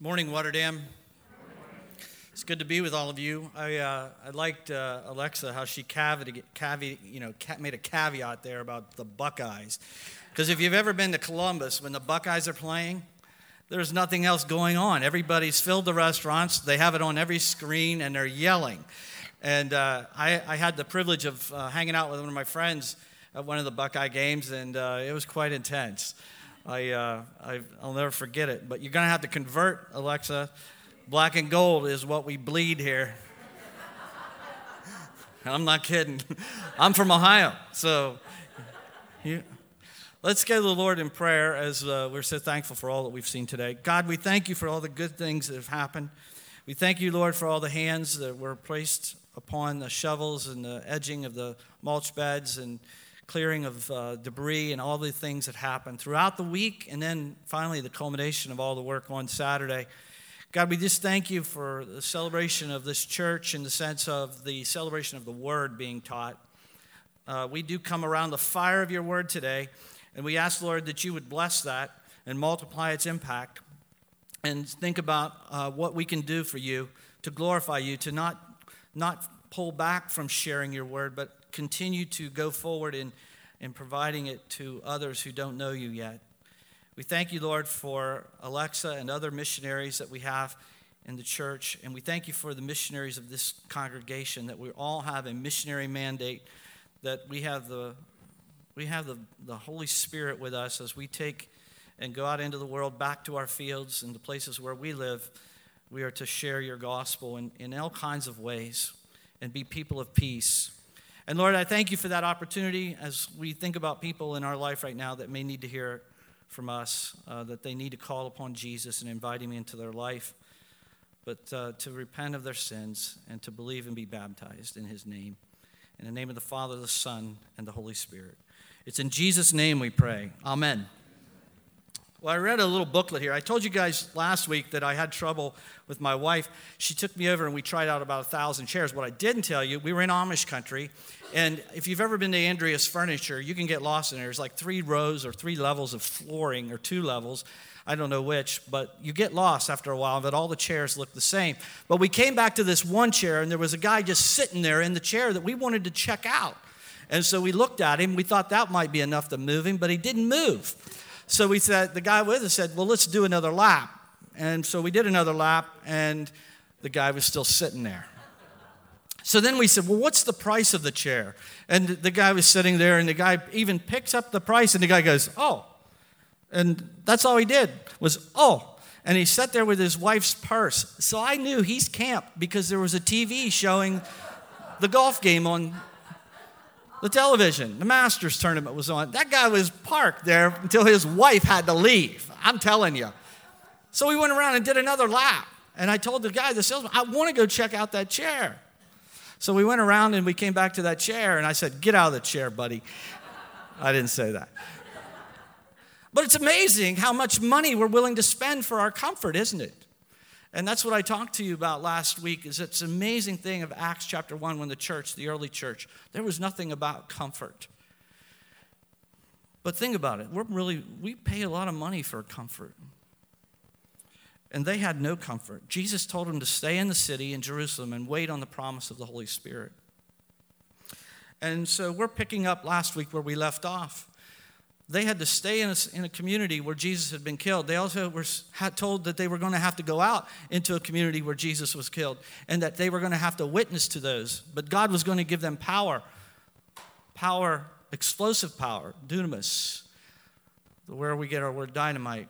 Morning, Waterdam. It's good to be with all of you. I liked Alexa, how she made a caveat there about the Buckeyes. Because if you've ever been to Columbus, when the Buckeyes are playing, there's nothing else going on. Everybody's filled the restaurants. They have it on every screen, and they're yelling. And I had the privilege of hanging out with one of my friends at one of the Buckeye games, and it was quite intense. I'll never forget it. But you're going to have to convert, Alexa. Black and gold is what we bleed here. I'm not kidding. I'm from Ohio. So let's go to the Lord in prayer as we're so thankful for all that we've seen today. God, we thank you for all the good things that have happened. We thank you, Lord, for all the hands that were placed upon the shovels and the edging of the mulch beds and clearing of debris and all the things that happened throughout the week, and then finally the culmination of all the work on Saturday. God, we just thank you for the celebration of this church in the sense of the celebration of the word being taught. We do come around the fire of your word today, and we ask, Lord, that you would bless that and multiply its impact and think about what we can do for you to glorify you, to not pull back from sharing your word, but continue to go forward in providing it to others who don't know you yet. We thank you, Lord, for Alexa and other missionaries that we have in the church, and we thank you for the missionaries of this congregation, that we all have a missionary mandate, that we have the Holy Spirit with us as we take and go out into the world, back to our fields and the places where we live. We are to share your gospel in all kinds of ways and be people of peace. And Lord, I thank you for that opportunity as we think about people in our life right now that may need to hear from us, that they need to call upon Jesus and invite him into their life, but to repent of their sins and to believe and be baptized in his name. In the name of the Father, the Son, and the Holy Spirit. It's in Jesus' name we pray. Amen. Well, I read a little booklet here. I told you guys last week that I had trouble with my wife. She took me over and we tried out about 1,000 chairs. What I didn't tell you, we were in Amish country. And if you've ever been to Andrea's Furniture, you can get lost in there. There's like 3 rows or 3 levels of flooring, or 2 levels. I don't know which, but you get lost after a while, but all the chairs look the same. But we came back to this one chair, and there was a guy just sitting there in the chair that we wanted to check out. And so we looked at him. We thought that might be enough to move him, but he didn't move. So we said, the guy with us said, well, let's do another lap. And so we did another lap, and the guy was still sitting there. So then we said, well, what's the price of the chair? And the guy was sitting there, and the guy even picks up the price, and the guy goes, oh. And that's all he did was, oh. And he sat there with his wife's purse. So I knew he's camped because there was a TV showing the golf game on the television. The Masters tournament was on. That guy was parked there until his wife had to leave. I'm telling you. So we went around and did another lap. And I told the guy, the salesman, I want to go check out that chair. So we went around and we came back to that chair. And I said, get out of the chair, buddy. I didn't say that. But it's amazing how much money we're willing to spend for our comfort, isn't it? And that's what I talked to you about last week, is it's an amazing thing of Acts chapter 1 when the early church, there was nothing about comfort. But think about it. We pay a lot of money for comfort. And they had no comfort. Jesus told them to stay in the city in Jerusalem and wait on the promise of the Holy Spirit. And so we're picking up last week where we left off. They had to stay in a community where Jesus had been killed. They also were told that they were going to have to go out into a community where Jesus was killed and that they were going to have to witness to those. But God was going to give them power, explosive power, dunamis, where we get our word dynamite.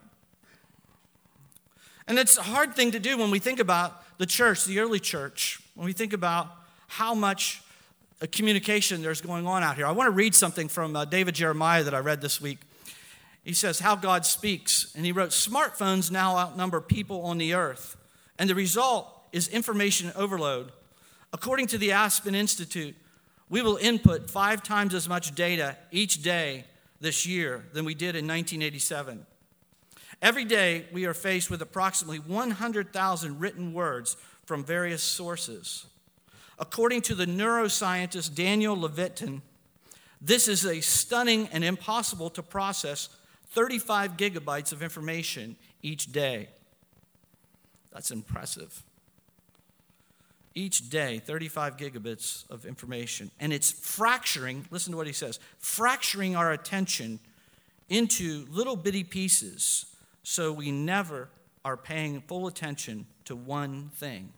And it's a hard thing to do when we think about the church, the early church, when we think about how much communication there's going on out here. I want to read something from David Jeremiah that I read this week. He says, how God speaks. And he wrote, smartphones now outnumber people on the earth. And the result is information overload. According to the Aspen Institute, we will input 5 times as much data each day this year than we did in 1987. Every day, we are faced with approximately 100,000 written words from various sources. According to the neuroscientist Daniel Levitin, this is a stunning and impossible to process 35 gigabytes of information each day. That's impressive. Each day, 35 gigabits of information. And it's fracturing, listen to what he says, fracturing our attention into little bitty pieces so we never are paying full attention to one thing.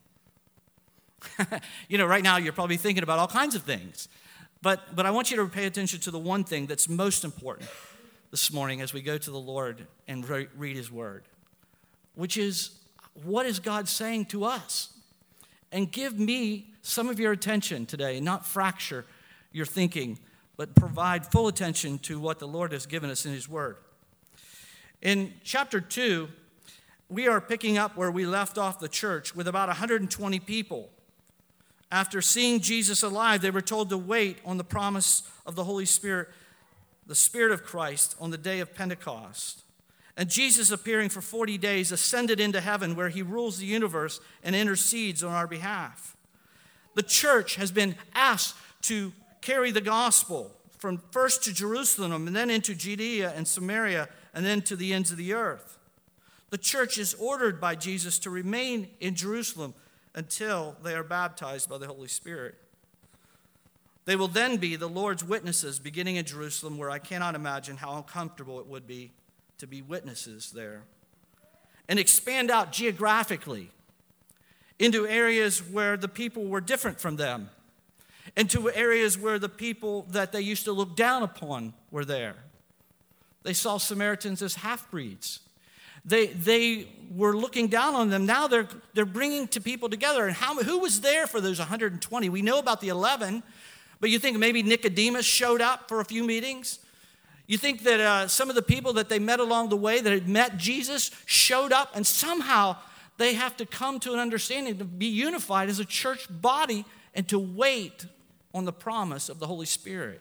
Right now you're probably thinking about all kinds of things. But I want you to pay attention to the one thing that's most important this morning as we go to the Lord and read his word, which is, what is God saying to us? And give me some of your attention today, not fracture your thinking, but provide full attention to what the Lord has given us in his word. In chapter 2, we are picking up where we left off the church with about 120 people. After seeing Jesus alive, they were told to wait on the promise of the Holy Spirit, the Spirit of Christ, on the day of Pentecost. And Jesus, appearing for 40 days, ascended into heaven where he rules the universe and intercedes on our behalf. The church has been asked to carry the gospel from first to Jerusalem and then into Judea and Samaria and then to the ends of the earth. The church is ordered by Jesus to remain in Jerusalem until they are baptized by the Holy Spirit. They will then be the Lord's witnesses beginning in Jerusalem, where I cannot imagine how uncomfortable it would be to be witnesses there, and expand out geographically into areas where the people were different from them, into areas where the people that they used to look down upon were there. They saw Samaritans as half-breeds. They were looking down on them. Now they're bringing to people together. And who was there for those 120? We know about the 11, but you think maybe Nicodemus showed up for a few meetings? You think that some of the people that they met along the way that had met Jesus showed up, and somehow they have to come to an understanding to be unified as a church body and to wait on the promise of the Holy Spirit.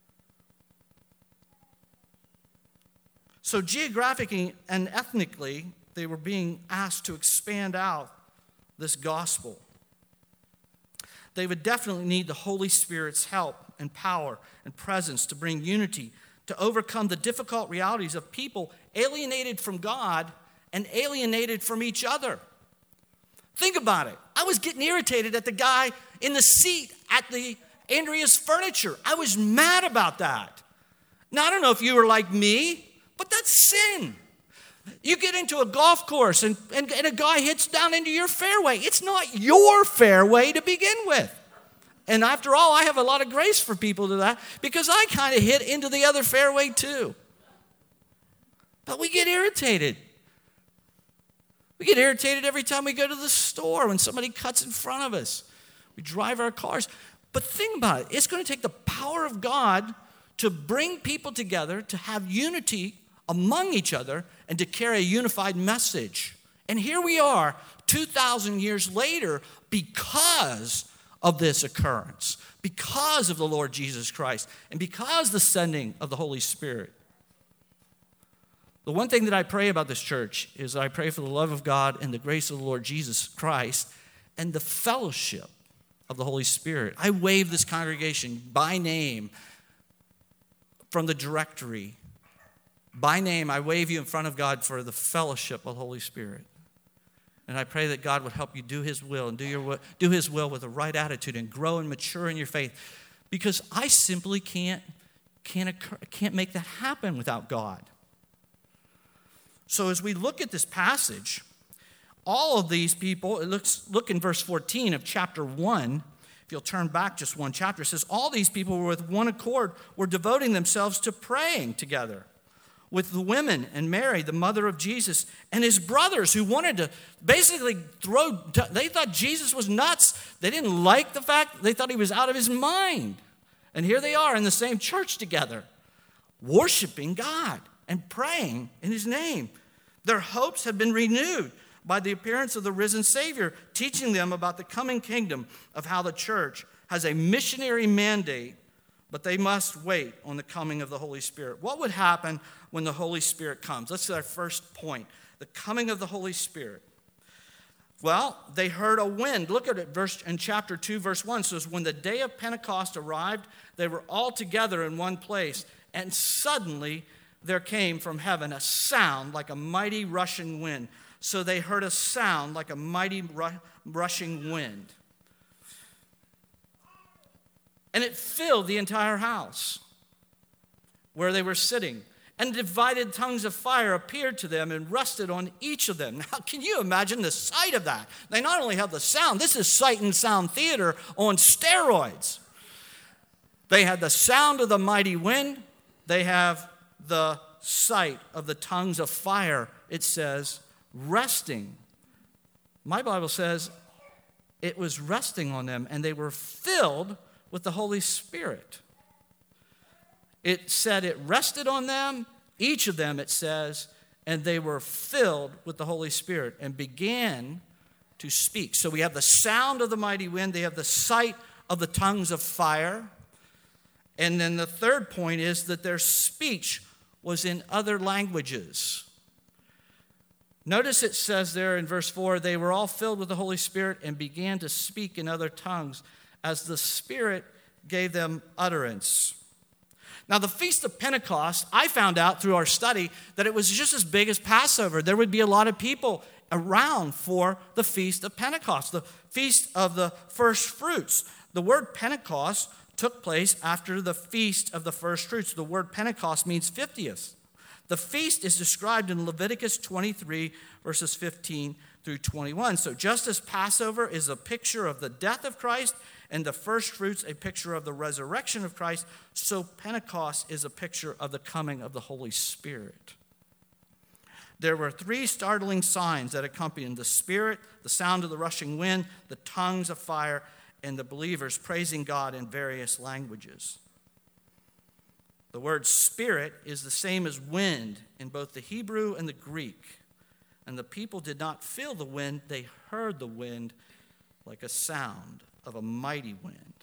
So geographically and ethnically, they were being asked to expand out this gospel. They would definitely need the Holy Spirit's help and power and presence to bring unity, to overcome the difficult realities of people alienated from God and alienated from each other. Think about it. I was getting irritated at the guy in the seat at the Andrea's Furniture. I was mad about that. Now, I don't know if you were like me, but that's sin. You get into a golf course and a guy hits down into your fairway. It's not your fairway to begin with. And after all, I have a lot of grace for people to that because I kind of hit into the other fairway too. But we get irritated. We get irritated every time we go to the store when somebody cuts in front of us. We drive our cars. But think about it. It's going to take the power of God to bring people together, to have unity among each other, and to carry a unified message. And here we are, 2,000 years later, because of this occurrence, because of the Lord Jesus Christ, and because of the sending of the Holy Spirit. The one thing that I pray about this church is I pray for the love of God and the grace of the Lord Jesus Christ and the fellowship of the Holy Spirit. I wave this congregation by name from the directory. By name, I wave you in front of God for the fellowship of the Holy Spirit. And I pray that God would help you do his will and do his will with the right attitude and grow and mature in your faith. Because I simply can't make that happen without God. So as we look at this passage, all of these people, look in verse 14 of chapter 1. If you'll turn back just one chapter, it says, all these people were with one accord, were devoting themselves to praying together with the women and Mary, the mother of Jesus, and his brothers who wanted to basically they thought Jesus was nuts. They didn't like the fact, they thought he was out of his mind. And here they are in the same church together, worshiping God and praying in his name. Their hopes had been renewed by the appearance of the risen Savior, teaching them about the coming kingdom, of how the church has a missionary mandate, but they must wait on the coming of the Holy Spirit. What would happen when the Holy Spirit comes? That's our first point, the coming of the Holy Spirit. Well, they heard a wind. Look at it in chapter 2, verse 1. It says, when the day of Pentecost arrived, they were all together in one place, and suddenly there came from heaven a sound like a mighty rushing wind, So they heard a sound like a mighty rushing wind. And it filled the entire house where they were sitting. And divided tongues of fire appeared to them and rested on each of them. Now, can you imagine the sight of that? They not only have the sound, this is sight and sound theater on steroids. They had the sound of the mighty wind. They have the sight of the tongues of fire, it says, resting. My Bible says it was resting on them, and they were filled with the Holy Spirit. It said it rested on them, each of them, it says, and they were filled with the Holy Spirit and began to speak. So we have the sound of the mighty wind. They have the sight of the tongues of fire. And then the third point is that their speech was in other languages. Notice it says there in verse 4, they were all filled with the Holy Spirit and began to speak in other tongues as the Spirit gave them utterance. Now, the Feast of Pentecost, I found out through our study that it was just as big as Passover. There would be a lot of people around for the Feast of Pentecost, the Feast of the First Fruits. The word Pentecost took place after the Feast of the First Fruits. The word Pentecost means 50th. The feast is described in Leviticus 23, verses 15 through 21. So just as Passover is a picture of the death of Christ and the first fruits a picture of the resurrection of Christ, so Pentecost is a picture of the coming of the Holy Spirit. There were three startling signs that accompanied the Spirit, the sound of the rushing wind, the tongues of fire, and the believers praising God in various languages. The word Spirit is the same as wind in both the Hebrew and the Greek. And the people did not feel the wind, they heard the wind like a sound of a mighty wind.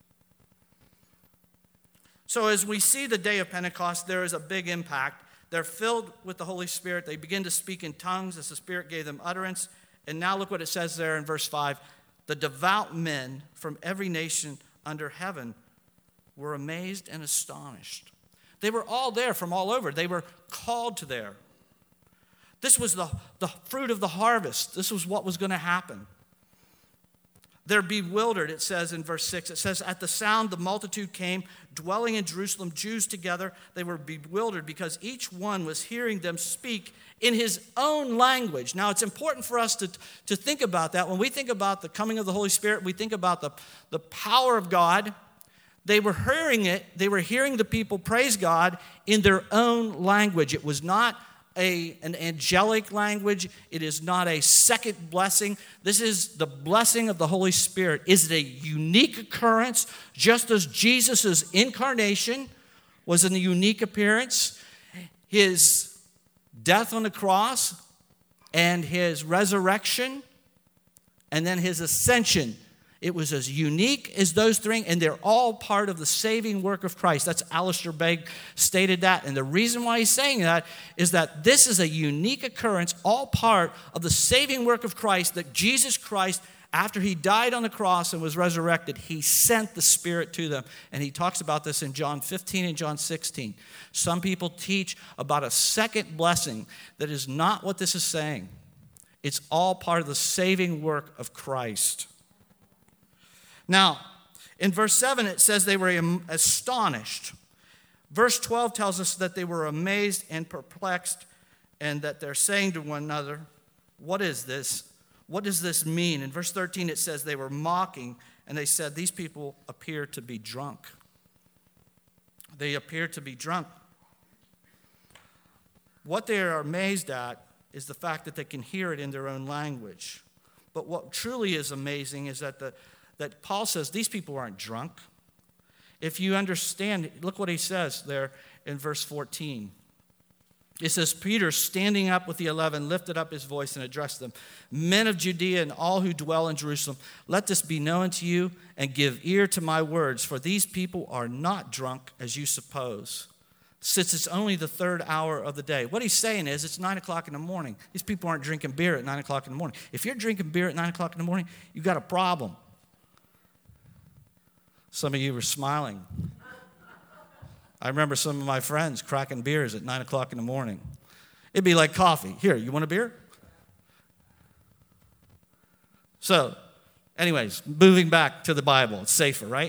So as we see the day of Pentecost, there is a big impact. They're filled with the Holy Spirit. They begin to speak in tongues as the Spirit gave them utterance. And now look what it says there in verse 5. The devout men from every nation under heaven were amazed and astonished. They were all there from all over. They were called to there. This was the fruit of the harvest. This was what was going to happen. They're bewildered, it says in verse 6. It says, at the sound the multitude came, dwelling in Jerusalem, Jews together. They were bewildered because each one was hearing them speak in his own language. Now, it's important for us to think about that. When we think about the coming of the Holy Spirit, we think about the power of God. They were hearing it. They were hearing the people praise God in their own language. It was not an angelic language. It is not a second blessing. This is the blessing of the Holy Spirit. Is it a unique occurrence, just as Jesus' incarnation was a unique appearance? His death on the cross and his resurrection and then his ascension. It was as unique as those three, and they're all part of the saving work of Christ. That's Alistair Begg stated that. And the reason why he's saying that is that this is a unique occurrence, all part of the saving work of Christ, that Jesus Christ, after he died on the cross and was resurrected, he sent the Spirit to them. And he talks about this in John 15 and John 16. Some people teach about a second blessing. That is not what this is saying. It's all part of the saving work of Christ. Now, in verse 7, it says they were astonished. Verse 12 tells us that they were amazed and perplexed, and that they're saying to one another, what is this? What does this mean? In verse 13, it says they were mocking, and they said, these people appear to be drunk. They appear to be drunk. What they are amazed at is the fact that they can hear it in their own language. But what truly is amazing is that Paul says these people aren't drunk. If you understand, look what he says there in verse 14. It says, Peter, standing up with the 11, lifted up his voice and addressed them. Men of Judea and all who dwell in Jerusalem, let this be known to you and give ear to my words, for these people are not drunk as you suppose, since it's only the third hour of the day. What he's saying is it's 9 o'clock in the morning. These people aren't drinking beer at 9 o'clock in the morning. If you're drinking beer at 9 o'clock in the morning, you've got a problem. Some of you were smiling. I remember some of my friends cracking beers at 9 o'clock in the morning. It'd be like coffee. Here, you want a beer? So, anyways, moving back to the Bible. It's safer, right?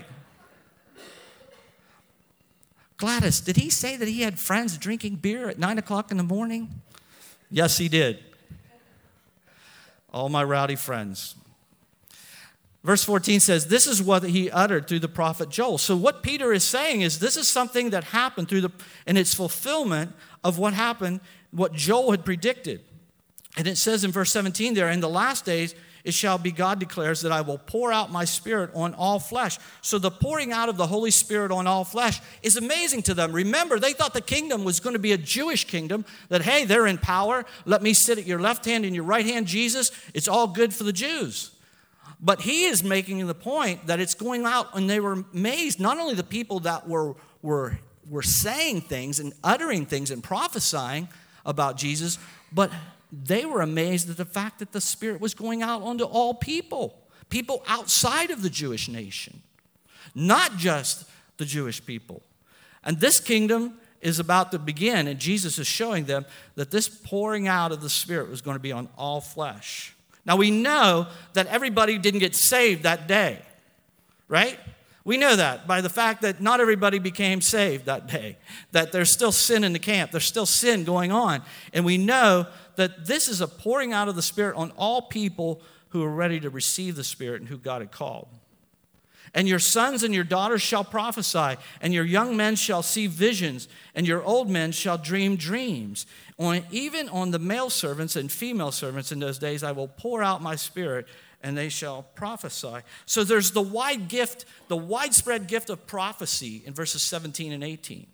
Gladys, did he say that he had friends drinking beer at 9 o'clock in the morning? Yes, he did. All my rowdy friends. Verse 14 says, this is what he uttered through the prophet Joel. So what Peter is saying is this is something that happened and it's fulfillment of what happened, what Joel had predicted. And it says in verse 17 there, in the last days, it shall be, God declares, that I will pour out my Spirit on all flesh. So the pouring out of the Holy Spirit on all flesh is amazing to them. Remember, they thought the kingdom was going to be a Jewish kingdom, that, hey, they're in power. Let me sit at your left hand and your right hand, Jesus. It's all good for the Jews. But he is making the point that it's going out, and they were amazed, not only the people that were saying things and uttering things and prophesying about Jesus, but they were amazed at the fact that the Spirit was going out onto all people outside of the Jewish nation, not just the Jewish people. And this kingdom is about to begin, and Jesus is showing them that this pouring out of the Spirit was going to be on all flesh. Now, we know that everybody didn't get saved that day, right? We know that by the fact that not everybody became saved that day, that there's still sin in the camp. There's still sin going on. And we know that this is a pouring out of the Spirit on all people who are ready to receive the Spirit and who God had called. And your sons and your daughters shall prophesy, and your young men shall see visions, and your old men shall dream dreams. Even on the male servants and female servants in those days, I will pour out my Spirit, and they shall prophesy. So there's the widespread gift of prophecy in verses 17 and 18.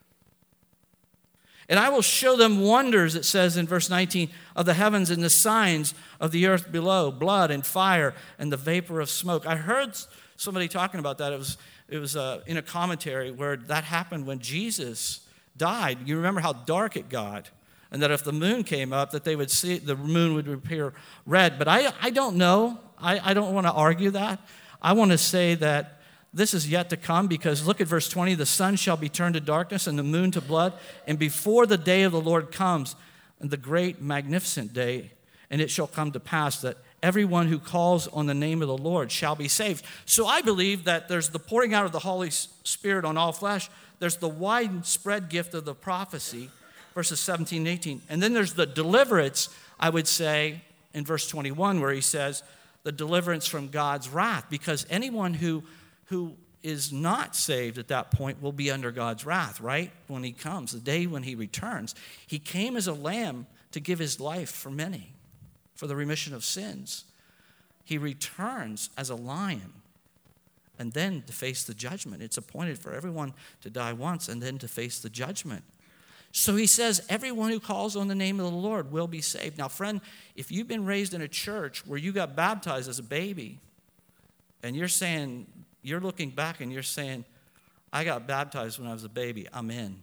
And I will show them wonders, it says in verse 19, of the heavens and the signs of the earth below, blood and fire and the vapor of smoke. I heard somebody talking about that. It was in a commentary where that happened when Jesus died. You remember how dark it got, and that if the moon came up, that they would see the moon would appear red. But I don't know. I don't want to argue that. I want to say that this is yet to come, because look at verse 20. The sun shall be turned to darkness and the moon to blood, and before the day of the Lord comes, and the great magnificent day, and it shall come to pass that everyone who calls on the name of the Lord shall be saved. So I believe that there's the pouring out of the Holy Spirit on all flesh. There's the widespread gift of the prophecy, verses 17 and 18. And then there's the deliverance, I would say, in verse 21, where he says, the deliverance from God's wrath, because anyone who is not saved at that point will be under God's wrath, right? When he comes, the day when he returns. He came as a lamb to give his life for many, for the remission of sins. He returns as a lion, and then to face the judgment. It's appointed for everyone to die once and then to face the judgment. So he says, everyone who calls on the name of the Lord will be saved. Now, friend, if you've been raised in a church where you got baptized as a baby, and you're looking back and you're saying, I got baptized when I was a baby, I'm in.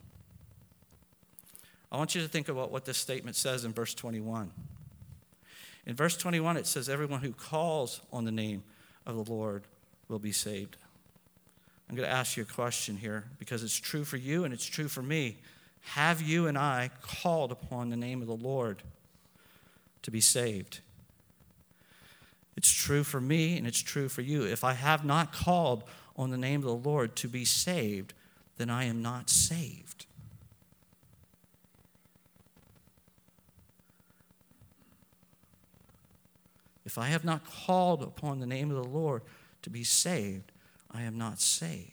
I want you to think about what this statement says in verse 21. In verse 21, it says, everyone who calls on the name of the Lord will be saved. I'm going to ask you a question here, because it's true for you and it's true for me. Have you and I called upon the name of the Lord to be saved? It's true for me and it's true for you. If I have not called on the name of the Lord to be saved, then I am not saved. If I have not called upon the name of the Lord to be saved, I am not saved.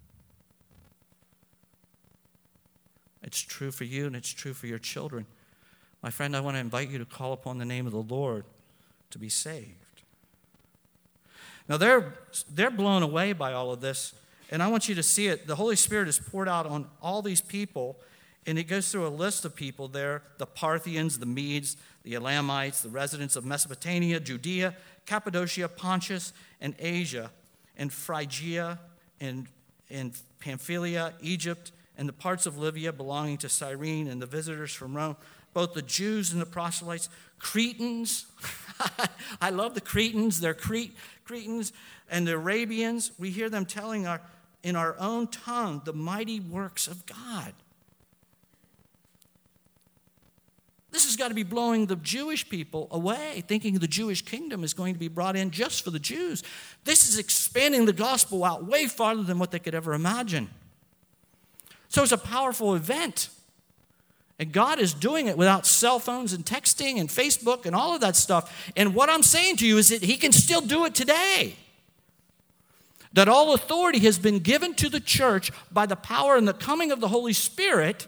It's true for you and it's true for your children. My friend, I want to invite you to call upon the name of the Lord to be saved. Now, they're blown away by all of this, and I want you to see it. The Holy Spirit is poured out on all these people, and it goes through a list of people there: the Parthians, the Medes, the Elamites, the residents of Mesopotamia, Judea, Cappadocia, Pontus, and Asia, and Phrygia, and Pamphylia, Egypt, and the parts of Libya belonging to Cyrene, and the visitors from Rome, both the Jews and the proselytes, Cretans. I love the Cretans. They're Cretans and the Arabians. We hear them telling in our own tongue the mighty works of God. This this has got to be blowing the Jewish people away, thinking the Jewish kingdom is going to be brought in just for the Jews. This is expanding the gospel out way farther than what they could ever imagine. So it's a powerful event. And God is doing it without cell phones and texting and Facebook and all of that stuff. And what I'm saying to you is that he can still do it today. That all authority has been given to the church by the power and the coming of the Holy Spirit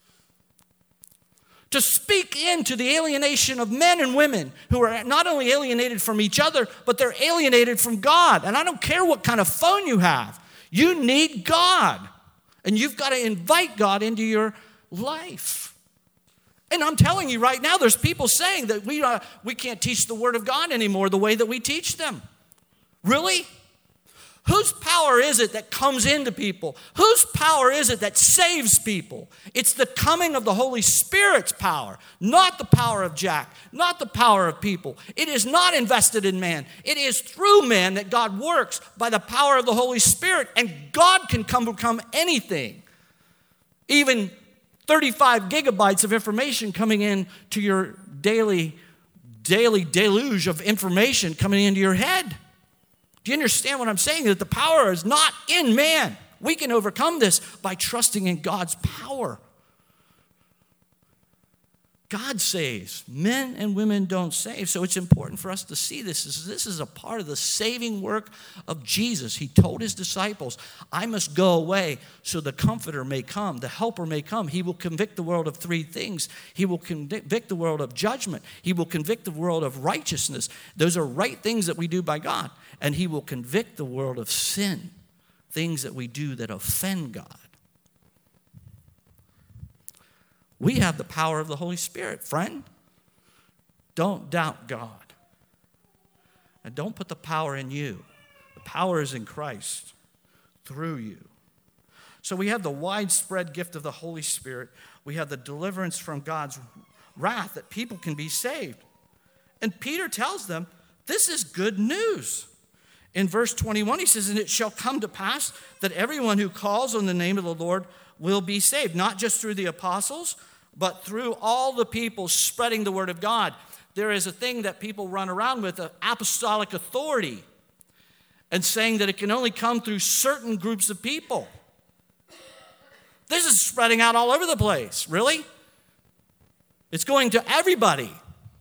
to speak into the alienation of men and women who are not only alienated from each other, but they're alienated from God. And I don't care what kind of phone you have. You need God. And you've got to invite God into your life. And I'm telling you right now, there's people saying that we can't teach the Word of God anymore the way that we teach them. Really? Whose power is it that comes into people? Whose power is it that saves people? It's the coming of the Holy Spirit's power, not the power of Jack, not the power of people. It is not invested in man. It is through man that God works by the power of the Holy Spirit, and God can become anything. Even 35 gigabytes of information coming in to your daily deluge of information coming into your head. Do you understand what I'm saying? That the power is not in man. We can overcome this by trusting in God's power. God saves. Men and women don't save. So it's important for us to see this. This is a part of the saving work of Jesus. He told his disciples, I must go away so the Comforter may come, the Helper may come. He will convict the world of three things. He will convict the world of judgment. He will convict the world of righteousness. Those are right things that we do by God. And he will convict the world of sin, things that we do that offend God. We have the power of the Holy Spirit, friend. Don't doubt God. And don't put the power in you. The power is in Christ through you. So we have the widespread gift of the Holy Spirit. We have the deliverance from God's wrath that people can be saved. And Peter tells them, this is good news. In verse 21, he says, and it shall come to pass that everyone who calls on the name of the Lord will be saved, not just through the apostles, but through all the people spreading the word of God. There is a thing that people run around with, apostolic authority, and saying that it can only come through certain groups of people. This is spreading out all over the place, really. It's going to everybody.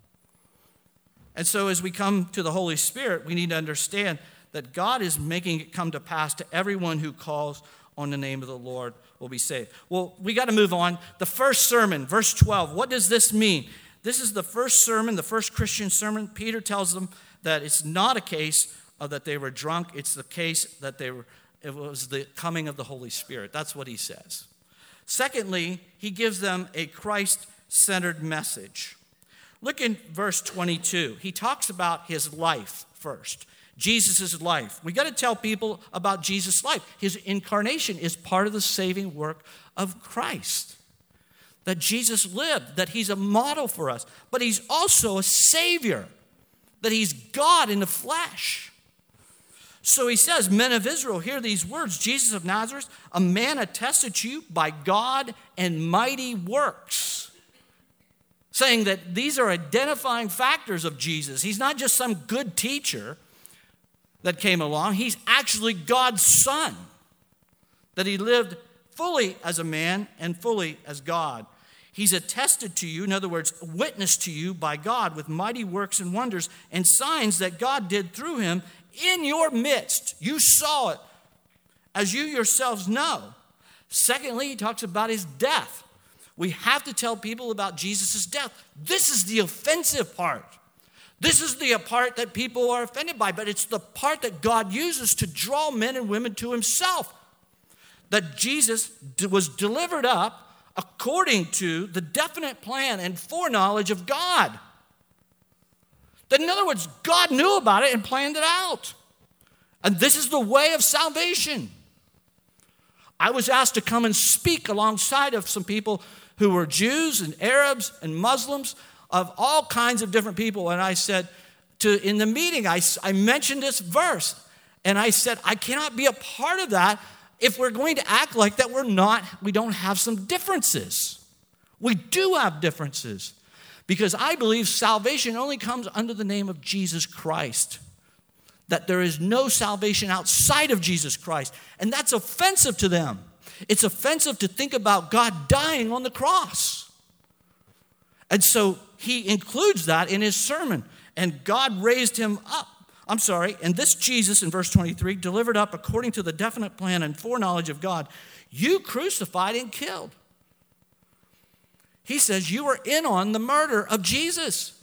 And so as we come to the Holy Spirit, we need to understand that God is making it come to pass to everyone who calls on the name of the Lord will be saved. Well, we got to move on. The first sermon, verse 12, what does this mean? This is the first sermon, the first Christian sermon. Peter tells them that it's not a case of that they were drunk. It's the case that it was the coming of the Holy Spirit. That's what he says. Secondly, he gives them a Christ-centered message. Look in verse 22. He talks about his life first. Jesus' life. We got to tell people about Jesus' life. His incarnation is part of the saving work of Christ. That Jesus lived, that he's a model for us, but he's also a savior, that he's God in the flesh. So he says, men of Israel, hear these words, Jesus of Nazareth, a man attested to you by God and mighty works. Saying that these are identifying factors of Jesus. He's not just some good teacher that came along. He's actually God's son. That he lived fully as a man and fully as God. He's attested to you, in other words, witnessed to you by God with mighty works and wonders and signs that God did through him in your midst. You saw it, as you yourselves know. Secondly, he talks about his death. We have to tell people about Jesus' death. This is the offensive part. This is the part that people are offended by, but it's the part that God uses to draw men and women to himself. That Jesus was delivered up according to the definite plan and foreknowledge of God. That in other words, God knew about it and planned it out. And this is the way of salvation. I was asked to come and speak alongside of some people who were Jews and Arabs and Muslims, of all kinds of different people. And I said, in the meeting, I mentioned this verse. And I said, I cannot be a part of that if we're going to act like that we don't have some differences. We do have differences. Because I believe salvation only comes under the name of Jesus Christ. That there is no salvation outside of Jesus Christ. And that's offensive to them. It's offensive to think about God dying on the cross. And so he includes that in his sermon. And God raised him up. And this Jesus in verse 23, delivered up according to the definite plan and foreknowledge of God, you crucified and killed. He says you were in on the murder of Jesus.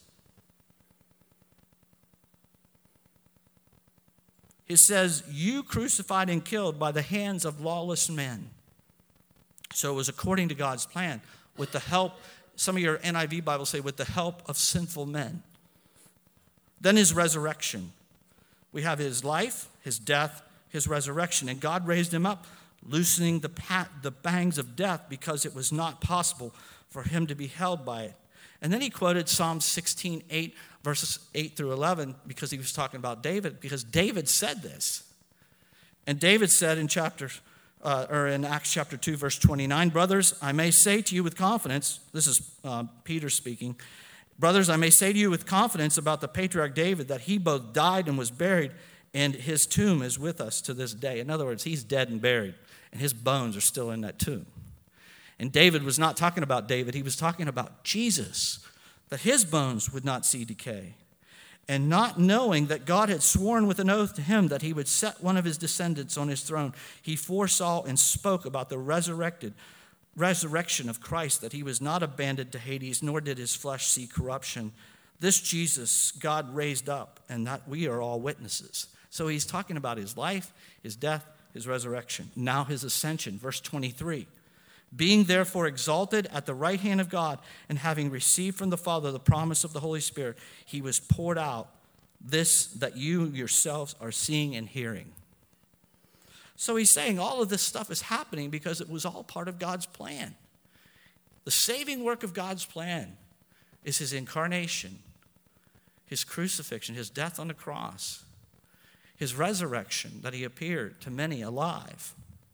He says you crucified and killed by the hands of lawless men. So it was according to God's plan with the help, some of your NIV Bibles say with the help of sinful men. Then his resurrection. We have his life, his death, his resurrection. And God raised him up, loosening the pangs of death because it was not possible for him to be held by it. And then he quoted Psalm 16:8, verses 8 through 11, because he was talking about David, because David said this. And David said in Acts chapter 2, verse 29, brothers, I may say to you with confidence, this is Peter speaking, brothers, I may say to you with confidence about the patriarch David that he both died and was buried, and his tomb is with us to this day. In other words, he's dead and buried, and his bones are still in that tomb. And David was not talking about David. He was talking about Jesus, that his bones would not see decay. And not knowing that God had sworn with an oath to him that he would set one of his descendants on his throne, he foresaw and spoke about the resurrection of Christ, that he was not abandoned to Hades, nor did his flesh see corruption. This Jesus God raised up, and that we are all witnesses. So he's talking about his life, his death, his resurrection, now his ascension. Verse 23. Being therefore exalted at the right hand of God, and having received from the Father the promise of the Holy Spirit, he was poured out, this that you yourselves are seeing and hearing. So he's saying all of this stuff is happening because it was all part of God's plan. The saving work of God's plan is his incarnation, his crucifixion, his death on the cross, his resurrection, that he appeared to many alive,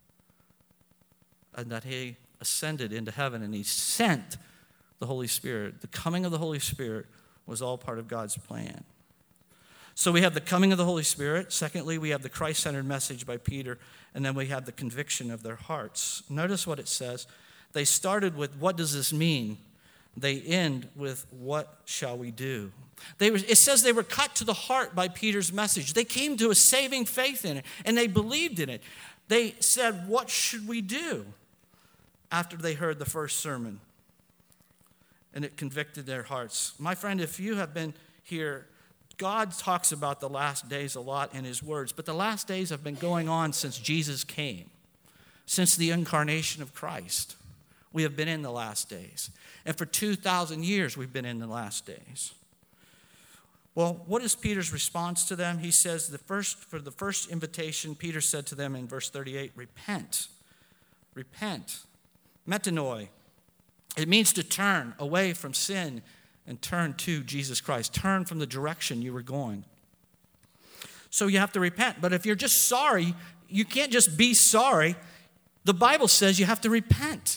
and that he ascended into heaven and he sent the Holy Spirit. The coming of the Holy Spirit was all part of God's plan. So we have the coming of the Holy Spirit. Secondly, we have the Christ-centered message by Peter, and then we have the conviction of their hearts. Notice what it says. They started with, what does this mean? They end with, what shall we do? It says they were cut to the heart by Peter's message. They came to a saving faith in it, and they believed in it. They said, what should we do? After they heard the first sermon. And it convicted their hearts. My friend, if you have been here, God talks about the last days a lot in his words, but the last days have been going on since Jesus came, since the incarnation of Christ. We have been in the last days. And for 2,000 years, we've been in the last days. Well, what is Peter's response to them? He says for the first invitation, Peter said to them in verse 38, repent. Repent. Metanoia. It means to turn away from sin and turn to Jesus Christ. Turn from the direction you were going. So you have to repent. But if you're just sorry, you can't just be sorry. The Bible says you have to repent.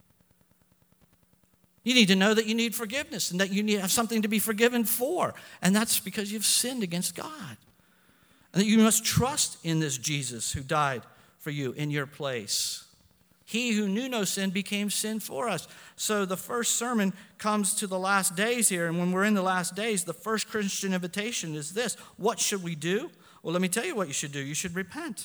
You need to know that you need forgiveness and that you need to have something to be forgiven for. And that's because you've sinned against God. And that you must trust in this Jesus who died for you in your place. He who knew no sin became sin for us. So the first sermon comes to the last days here. And when we're in the last days, the first Christian invitation is this. What should we do? Well, let me tell you what you should do. You should repent.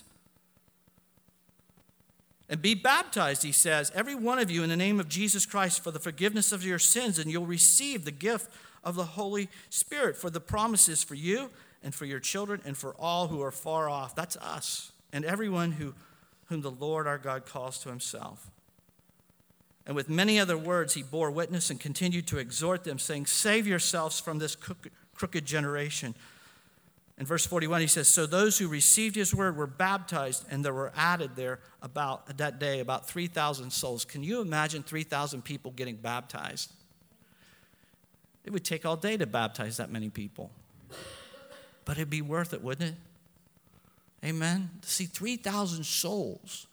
And be baptized, he says, every one of you in the name of Jesus Christ for the forgiveness of your sins, and you'll receive the gift of the Holy Spirit. For the promises for you and for your children and for all who are far off. That's us. And everyone whom the Lord our God calls to himself. And with many other words, he bore witness and continued to exhort them, saying, save yourselves from this crooked generation. In verse 41, he says, so those who received his word were baptized, and there were added there about that day about 3,000 souls. Can you imagine 3,000 people getting baptized? It would take all day to baptize that many people. But it'd be worth it, wouldn't it? Amen. To see 3,000 souls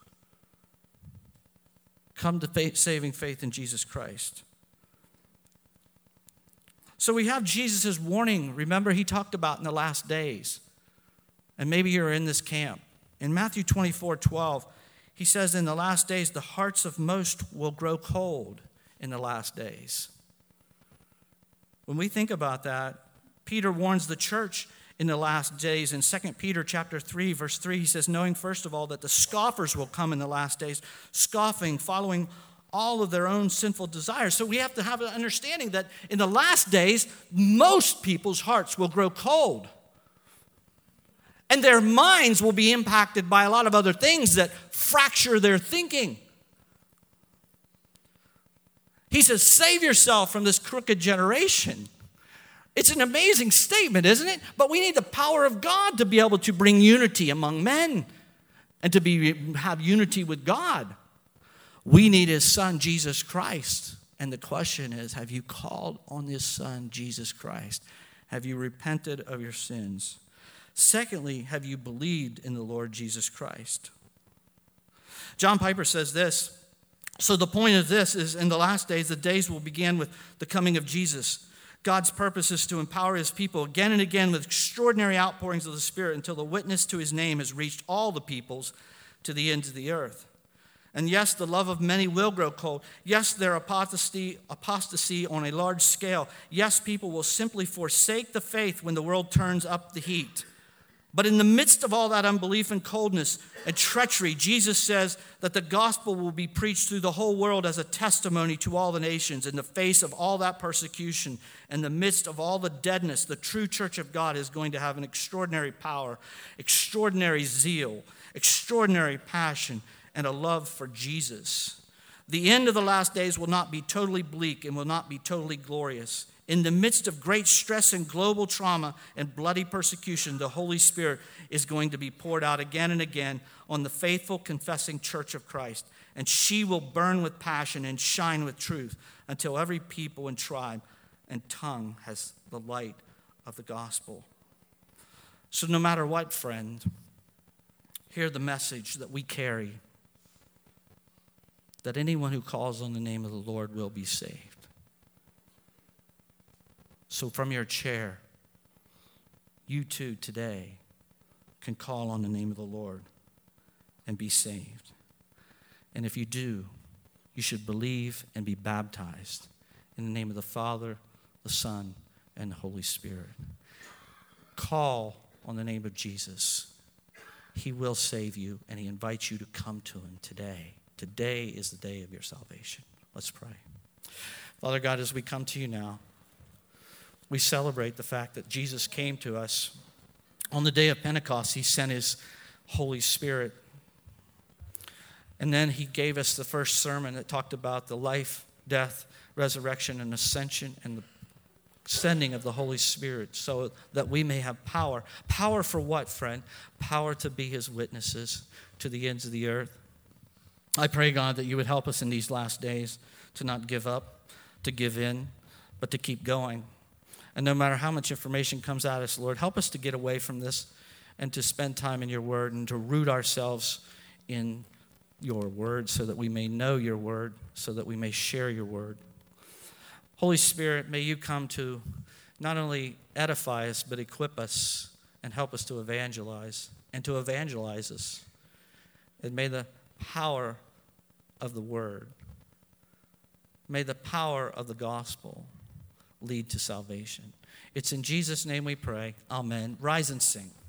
come to saving faith in Jesus Christ. So we have Jesus' warning. Remember, he talked about in the last days. And maybe you're in this camp. In Matthew 24:12, he says, in the last days, the hearts of most will grow cold in the last days. When we think about that, Peter warns the church in the last days. In 2 Peter chapter 3, verse 3, he says, knowing first of all that the scoffers will come in the last days, scoffing, following all of their own sinful desires. So we have to have an understanding that in the last days, most people's hearts will grow cold. And their minds will be impacted by a lot of other things that fracture their thinking. He says, save yourself from this crooked generation. It's an amazing statement, isn't it? But we need the power of God to be able to bring unity among men and to have unity with God. We need his son, Jesus Christ. And the question is, have you called on his son, Jesus Christ? Have you repented of your sins? Secondly, have you believed in the Lord Jesus Christ? John Piper says this, so the point of this is in the last days, the days will begin with the coming of Jesus. God's purpose is to empower his people again and again with extraordinary outpourings of the Spirit until the witness to his name has reached all the peoples to the ends of the earth. And yes, the love of many will grow cold. Yes, there apostasy on a large scale. Yes, people will simply forsake the faith when the world turns up the heat. But in the midst of all that unbelief and coldness and treachery, Jesus says that the gospel will be preached through the whole world as a testimony to all the nations. In the face of all that persecution, in the midst of all the deadness, the true church of God is going to have an extraordinary power, extraordinary zeal, extraordinary passion, and a love for Jesus. The end of the last days will not be totally bleak and will not be totally glorious. In the midst of great stress and global trauma and bloody persecution, the Holy Spirit is going to be poured out again and again on the faithful, confessing church of Christ. And she will burn with passion and shine with truth until every people and tribe and tongue has the light of the gospel. So no matter what, friend, hear the message that we carry, that anyone who calls on the name of the Lord will be saved. So from your chair, you too today can call on the name of the Lord and be saved. And if you do, you should believe and be baptized in the name of the Father, the Son, and the Holy Spirit. Call on the name of Jesus. He will save you, and he invites you to come to him today. Today is the day of your salvation. Let's pray. Father God, as we come to you now, we celebrate the fact that Jesus came to us. On the day of Pentecost, he sent his Holy Spirit. And then he gave us the first sermon that talked about the life, death, resurrection, and ascension, and the sending of the Holy Spirit so that we may have power. Power for what, friend? Power to be his witnesses to the ends of the earth. I pray, God, that you would help us in these last days to not give up, to give in, but to keep going. And no matter how much information comes at us, Lord, help us to get away from this and to spend time in your word and to root ourselves in your word so that we may know your word, so that we may share your word. Holy Spirit, may you come to not only edify us, but equip us and help us to evangelize and to evangelize us. And may the power of the word, may the power of the gospel lead to salvation. It's in Jesus' name we pray. Amen. Rise and sing.